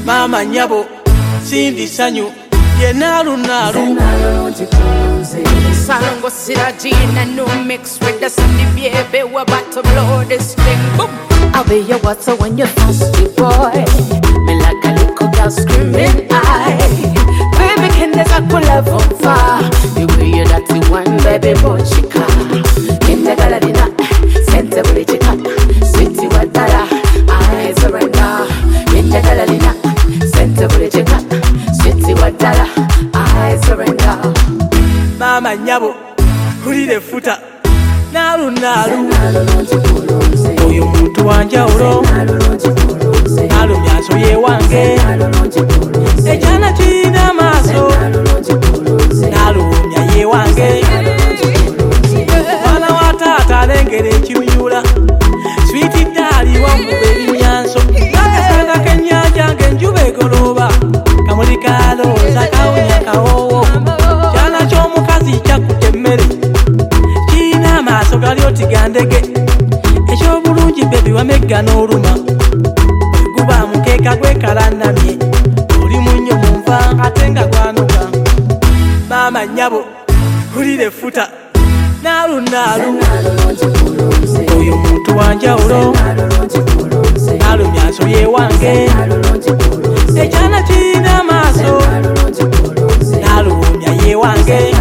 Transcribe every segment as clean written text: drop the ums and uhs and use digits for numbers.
Mama nyabo sindi sanyu yenalu nalu Salongo Sirajina no mix with the Sunday baby. We're about to blow this thing. Boom. I'll be your water when you're thirsty, boy. Me like a little girl screaming, baby, can there's a cool love on fire. The way you're dirty one, baby, boy, chica. In the galadina, center with the chica. City Wadala, I surrender. In the galadina, center with the chica. City Wadala, I surrender. Mama nyabo kulire futa nalu nalu oyo muntu wanjawulo nalu myaso ye wange ejana china maso nalu mya ye wange mwana wa tata alengere ekimyula switi dali wamube ebimyanso nakasanga kenyanja ngenjuba egoloba kamulikalo zakawunya kawowo jana ky'omukazi kyakutemmere kiina amaaso gali otigandege ekyobulungi bebi wamegga n'oluma guba mukeeka gwekalanamye oli munnyo mu nva ate nga gwanuka maama nnyabo kulire futa naalu naalu oyo muntu wanjawulo naalu myaso ye wange ekyana kiina amaaso naalu wumya ye wange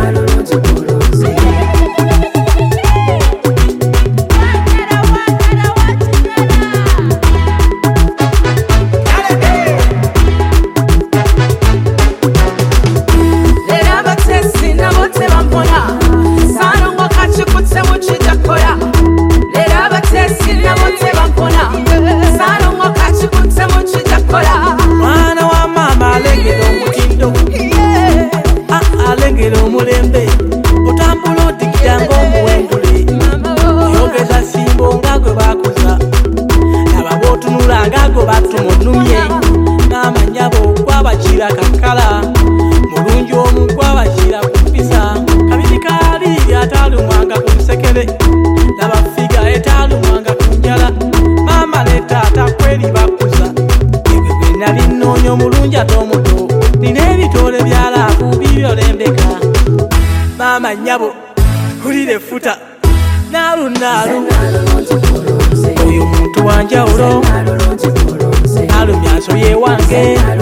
mwana wa mama alengera omutindo alengera omulembe otambula odigida ng'omuwendule oyogeza simbo nga gwe bakuza naba bootunula nga gwe batumunumye n'amanyabo gwabakira kakala mulungi omu gwabakira kupisa kabiri kaali atalumwanga ku lusekere naba figa etalumwanga ku njala mama ne taata kweri bakuza ebyo gwe nali nnoonya omulungi ate omuto nina ebitole byalaavu bibyolembeka mama nnyabo kulire futa naalu naalu oyo muntu wanjawulo naalu myaso ye wange